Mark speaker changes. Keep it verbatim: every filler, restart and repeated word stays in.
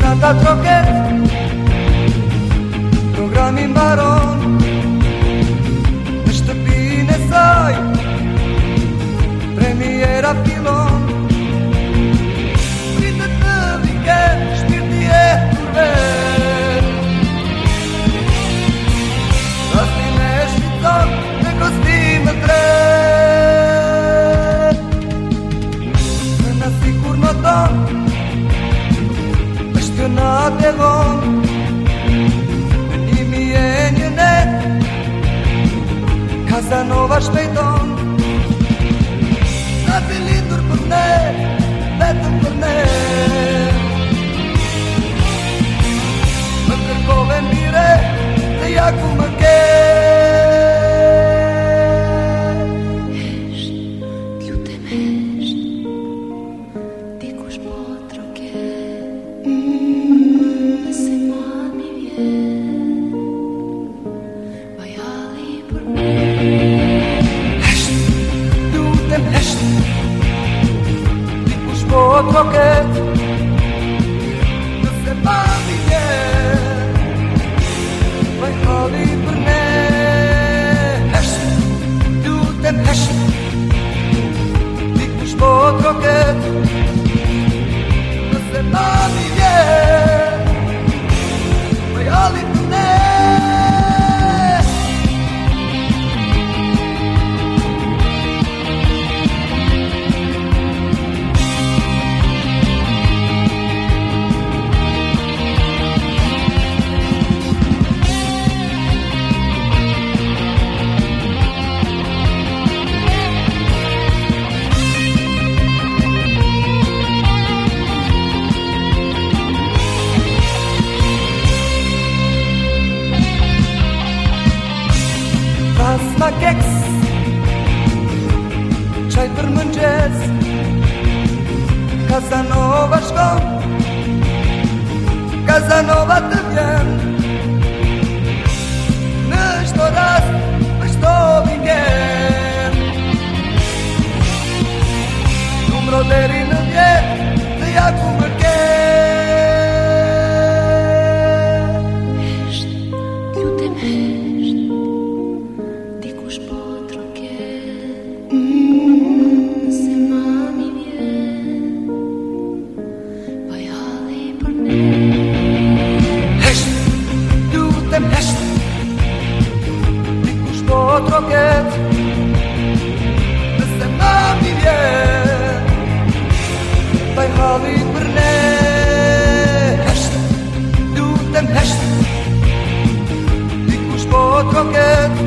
Speaker 1: nata troket, programi mbaron në shtëpinë e saj, premiera fillon. Pritet të viken, shpirti e turvet, rastin e shqicon me kostime tret. Në nasi kur në tonë është në atë vonë, nimi e një net, Casanova shpejton. Natë e lindur për ne, vetëm për ne, më kërkove mire dhe ja ku më ke. Troket, nëse mami vjen, vaj halli për ne. Hesht, lutem hesht, dikush po troket, nëse mami vjen, vaj halli për ne. Pasma keks, qaj për mëngjes, Casanova shkon, Casanova të vjen. Në shto rast, për shto vingen, numro deri në vjet, dhe ja ku më ke. Hesht, dikush po troket, nëse mami vjen, vaj halli për ne. Hesht, lutem hesht, dikush po troket,